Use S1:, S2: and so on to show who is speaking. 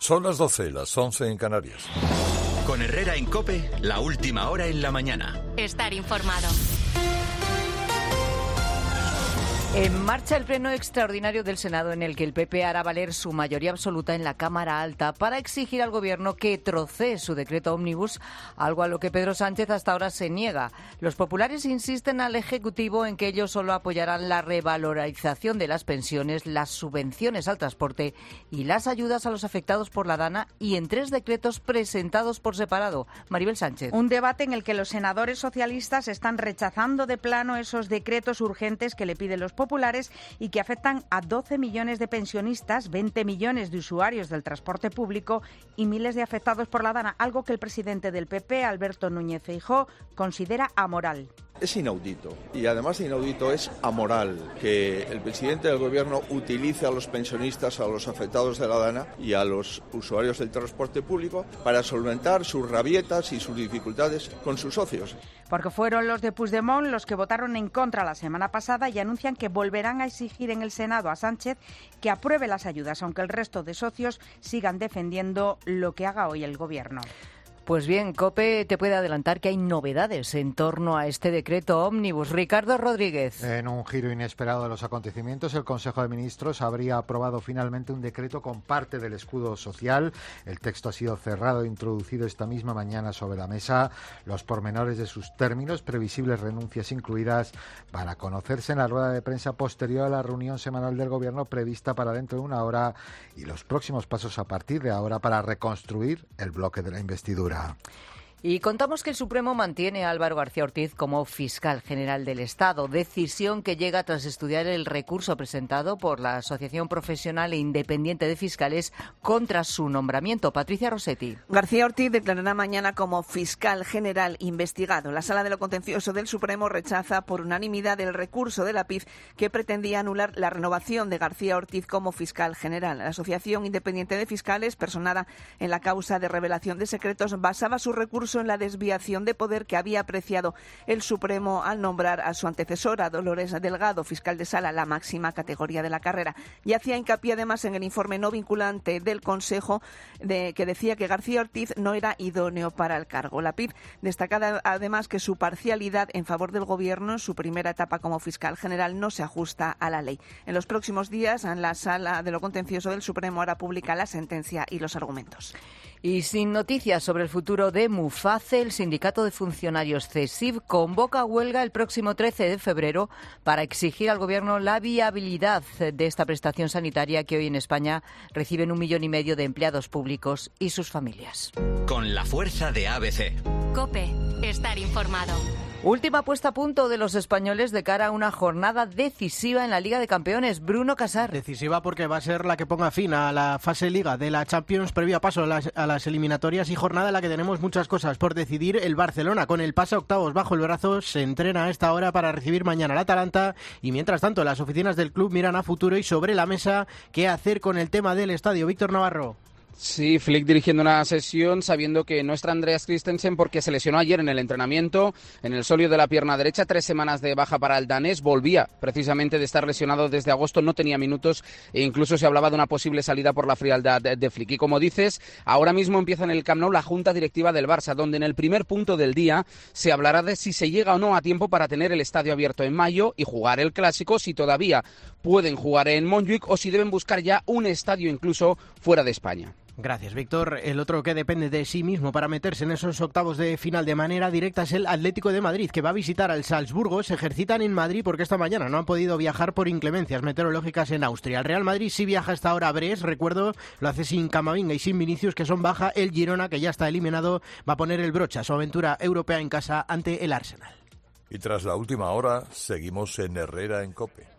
S1: Son las 12, las 11 en Canarias.
S2: Con Herrera en COPE, la última hora en la mañana.
S3: Estar informado.
S4: En marcha el pleno extraordinario del Senado, en el que el PP hará valer su mayoría absoluta en la Cámara Alta para exigir al Gobierno que trocee su decreto ómnibus, algo a lo que Pedro Sánchez hasta ahora se niega. Los populares insisten al Ejecutivo en que ellos solo apoyarán la revalorización de las pensiones, las subvenciones al transporte y las ayudas a los afectados por la Dana, y en 3 decretos presentados por separado. Maribel Sánchez.
S5: Un debate en el que los senadores socialistas están rechazando de plano esos decretos urgentes que le piden los populares y que afectan a 12 millones de pensionistas, 20 millones de usuarios del transporte público y miles de afectados por la Dana, algo que el presidente del PP, Alberto Núñez Feijóo, considera amoral.
S6: Es inaudito, y además de inaudito es amoral que el presidente del Gobierno utilice a los pensionistas, a los afectados de la Dana y a los usuarios del transporte público para solventar sus rabietas y sus dificultades con sus socios.
S5: Porque fueron los de Puigdemont los que votaron en contra la semana pasada y anuncian que volverán a exigir en el Senado a Sánchez que apruebe las ayudas, aunque el resto de socios sigan defendiendo lo que haga hoy el Gobierno.
S4: Pues bien, COPE te puede adelantar que hay novedades en torno a este decreto ómnibus. Ricardo Rodríguez.
S7: En un giro inesperado de los acontecimientos, el Consejo de Ministros habría aprobado finalmente un decreto con parte del escudo social. El texto ha sido cerrado e introducido esta misma mañana sobre la mesa. Los pormenores de sus términos, previsibles renuncias incluidas, para conocerse en la rueda de prensa posterior a la reunión semanal del Gobierno prevista para dentro de una hora, y los próximos pasos a partir de ahora para reconstruir el bloque de la investidura.
S4: Y contamos que el Supremo mantiene a Álvaro García Ortiz como fiscal general del Estado, decisión que llega tras estudiar el recurso presentado por la Asociación Profesional e Independiente de Fiscales contra su nombramiento. Patricia Rossetti.
S8: García Ortiz declarará mañana como fiscal general investigado. La Sala de lo Contencioso del Supremo rechaza por unanimidad el recurso de la PIF que pretendía anular la renovación de García Ortiz como fiscal general. La Asociación Independiente de Fiscales, personada en la causa de revelación de secretos, basaba su recurso en la desviación de poder que había apreciado el Supremo al nombrar a su antecesora, Dolores Delgado, fiscal de sala, la máxima categoría de la carrera. Y hacía hincapié además en el informe no vinculante del Consejo que decía que García Ortiz no era idóneo para el cargo. La PIF destacaba además que su parcialidad en favor del Gobierno en su primera etapa como fiscal general no se ajusta a la ley. En los próximos días, en la Sala de lo Contencioso del Supremo hará pública la sentencia y los argumentos.
S4: Y sin noticias sobre el futuro de Muface, el sindicato de funcionarios CESIF convoca huelga el próximo 13 de febrero para exigir al Gobierno la viabilidad de esta prestación sanitaria que hoy en España reciben 1,5 millones de empleados públicos y sus familias.
S2: Con la fuerza de ABC.
S3: COPE. Estar informado.
S4: Última puesta a punto de los españoles de cara a una jornada decisiva en la Liga de Campeones. Bruno Casar.
S9: Decisiva porque va a ser la que ponga fin a la fase Liga de la Champions, previa paso a las eliminatorias, y jornada en la que tenemos muchas cosas por decidir. El Barcelona, con el pase a octavos bajo el brazo, se entrena a esta hora para recibir mañana al Atalanta, y mientras tanto las oficinas del club miran a futuro y sobre la mesa qué hacer con el tema del estadio. Víctor Navarro.
S10: Sí, Flick dirigiendo una sesión sabiendo que no está Andreas Christensen porque se lesionó ayer en el entrenamiento en el sóleo de la pierna derecha, 3 semanas de baja para el danés, volvía precisamente de estar lesionado desde agosto, no tenía minutos e incluso se hablaba de una posible salida por la frialdad de Flick. Y como dices, ahora mismo empieza en el Camp Nou la junta directiva del Barça, donde en el primer punto del día se hablará de si se llega o no a tiempo para tener el estadio abierto en mayo y jugar el Clásico, si todavía pueden jugar en Montjuic o si deben buscar ya un estadio incluso fuera de España.
S9: Gracias, Víctor. El otro que depende de sí mismo para meterse en esos octavos de final de manera directa es el Atlético de Madrid, que va a visitar al Salzburgo. Se ejercitan en Madrid porque esta mañana no han podido viajar por inclemencias meteorológicas en Austria. El Real Madrid sí viaja hasta ahora a Brest, recuerdo, lo hace sin Camavinga y sin Vinicius, que son baja. El Girona, que ya está eliminado, va a poner el broche a su aventura europea en casa ante el Arsenal.
S1: Y tras la última hora, seguimos en Herrera en COPE.